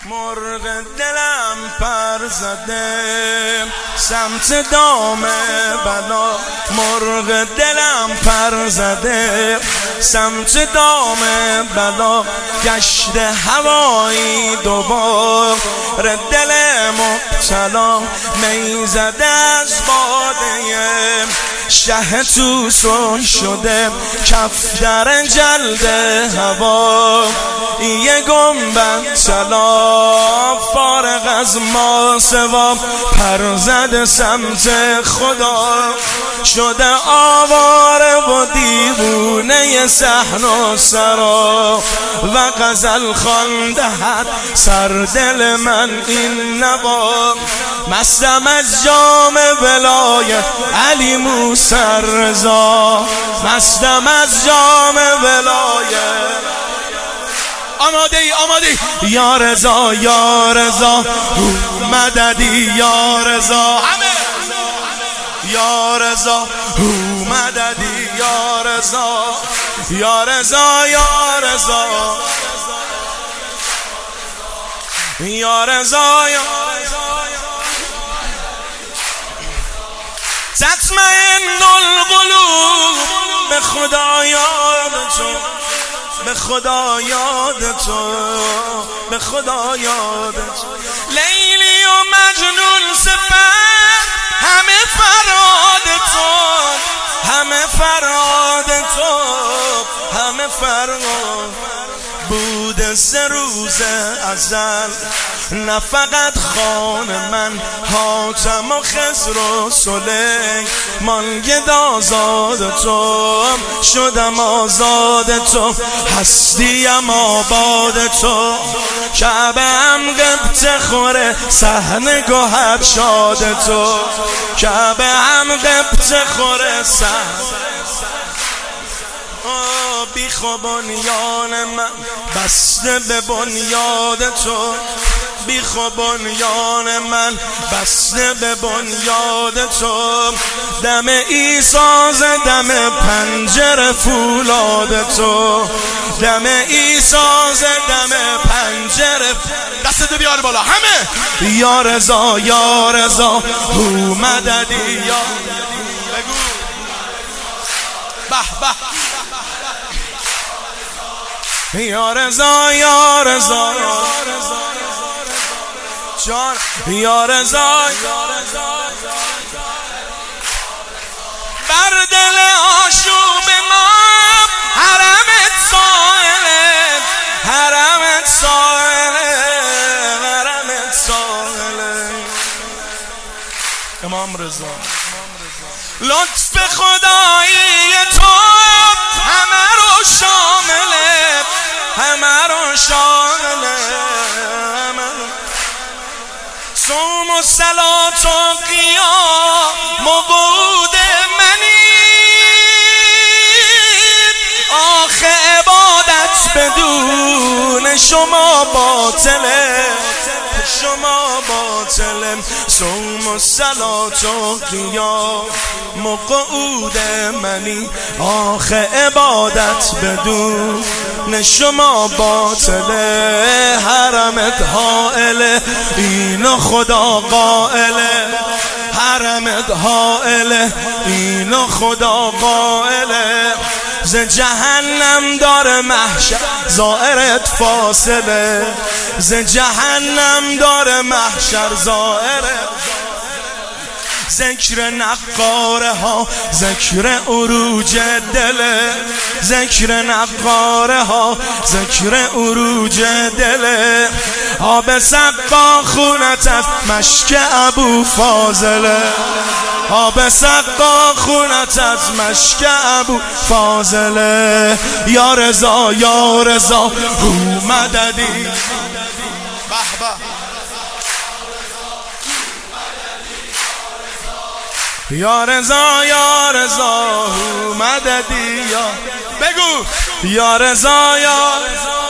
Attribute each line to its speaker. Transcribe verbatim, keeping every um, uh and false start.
Speaker 1: مرغ دلم پر زده سمت دام بلا، مرغ دلم پر زده سمت دام بلا، گشت هوایی دوبار دل مبتلا، می زده از باده شه توسن شده کف در جلد هوا، یه گنبد طلا فارغ از ما سوا، پر زده سمت خدا شده آواره و دیوونه صحن و سرا، و غزل خواندهد سر دل من این نوا، مستم از جام ولایت علی موسی رضا، مستم از جام ولایت. آماده ای آماده ای یا رضا یا رضا مددی یا رضا، همه یا رضا مددی یا رضا یا رضا یا رضا یا رضا یا تطمئن القلوب، به خدا یاد تو، به خدا یاد تو، به خدا یاد تو، لیلی و مجنون صفت همه فراد تو، همه فراد تو، همه فراد بود سه روز ازل، نه فقط خان من حاتم و خضر و سلیمان، گدازاد تو شدم آزاد تو، هستیم آباد تو، کعبه هم قبط خوره صحن گوهر شاد تو، کعبه هم قبط خوره صحن بی خو بنیان من بسته به بنیاد تو، بی خو بنیان من بسته به بنیاد تو، دم ایساز دم پنجره فولاد تو، دم ایساز دم پنجره. دستتو بیار بالا همه یا رضا یا رضا هو مددی یا بگو به به یا رضا یا رضا جان یا رضا، بر دل آشوب ما حرمت سائله، حرمت سائله، حرمت سائله. امام رضا لطف خدایی تو همه رو شامله، همه رو شامله، صوم و صلات و قیام و بود منی، آخه عبادت بدون شما باطله، شما باطله، صوم و صلات و قیام و قعود منی، آخه عبادت بدون شما باطله، حرمت حائله اینو خدا قائله، حرمت حائله اینو خدا قائله، ز جهنم داره محشر زائرت فاصله، ز جهنم داره محشر زائرت، ذکر نقاره ها ذکر عروج دله، ذکر نقاره ها ذکر عروج دله، آب سقا خونت از مشک ابو فاضله، آب سقا خونت از مشک ابو فاضله، یا رضا یا رضا هو مددی به به یا رضا یا رضا مددی یا بگو یا رضا یا